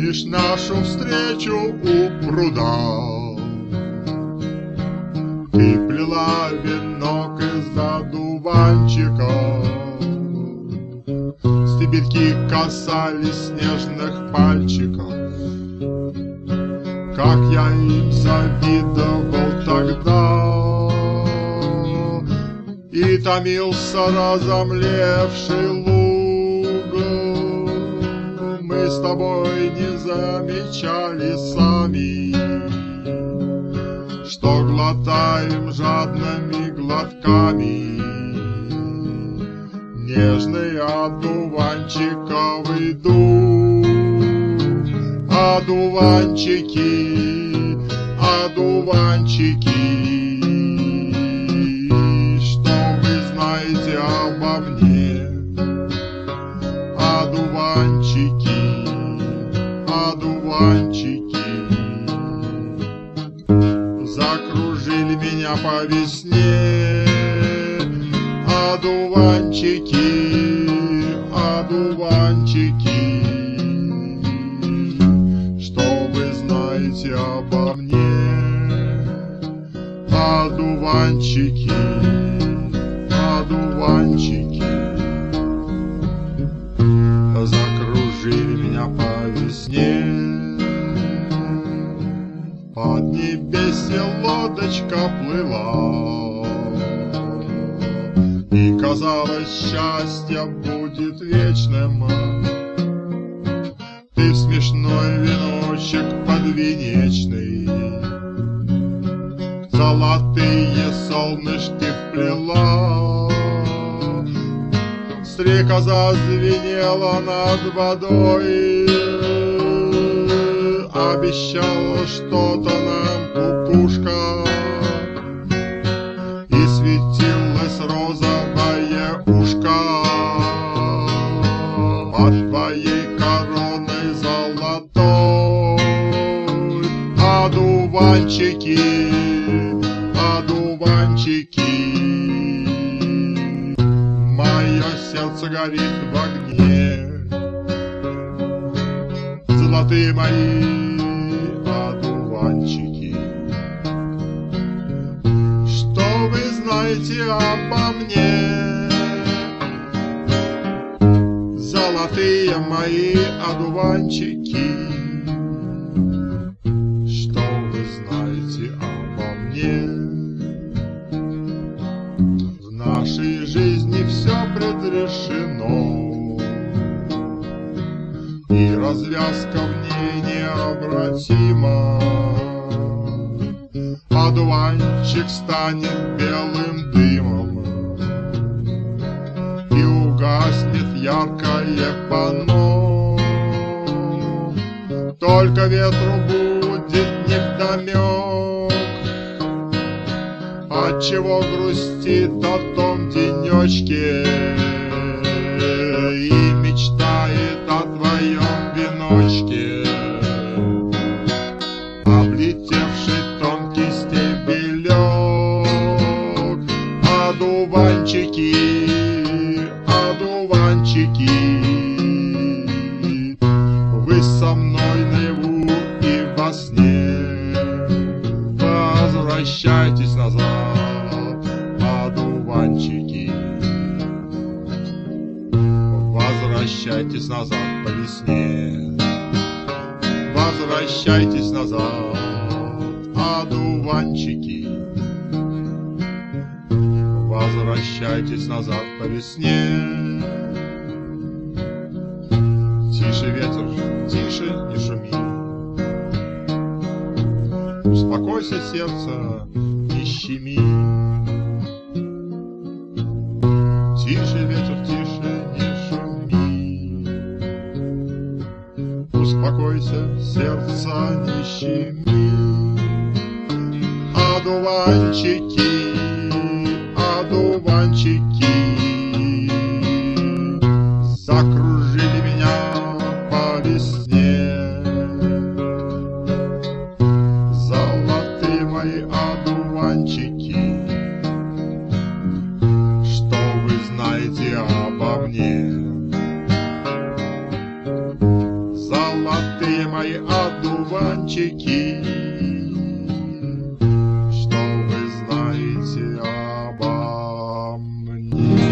Помнишь нашу встречу у пруда? Ты плела венок из одуванчика, стебельки касались нежных пальчиков. Как я им завидовал тогда и томился разомлевший луг. Мы с тобой не замечали сами, что глотаем жадными глотками нежный одуванчиковый дух. Одуванчики, одуванчики, что вы знаете обо мне? Одуванчики, одуванчики, закружили меня по весне. Одуванчики, одуванчики, обо мне? Одуванчики, одуванчики, закружили меня по весне. Под небесье лодочка плыла, и казалось, счастье будет вечным. Ты в смешной веночек подвенечный золотые солнышки вплела. Стрекоза звенела над водой, обещала что-то нам кукушка, и светилось розовое ушко под твоей короной золотой. Одуванчики, одуванчики, мое сердце горит в огне. Золотые мои одуванчики, что вы знаете обо мне? Золотые мои одуванчики, что вы знаете обо мне? В нашей жизни все предрешено, и развязка в ней необратима. Одуванчик станет белым дымом, и угаснет яркое панно. Только ветру будет невдомек, отчего грустит о том денечке и мечтает о твоем веночке. Облетевший тонкий стебелек. Одуванчики, одуванчики, вы со мной наяву и во сне. Возвращайтесь назад, одуванчики, возвращайтесь назад по весне. Возвращайтесь назад, одуванчики, возвращайтесь назад по весне. Тише, ветер, тише, не шуми. Успокойся, сердце, не щеми. Тише, ветер, тише, не шуми. Успокойся, сердце, не щеми. Одуванчики, одуванчики, закружили меня по весне. Золотые мои одуванчики, что вы знаете обо мне? Золотые мои Пускай одуванчики, что вы знаете обо мне.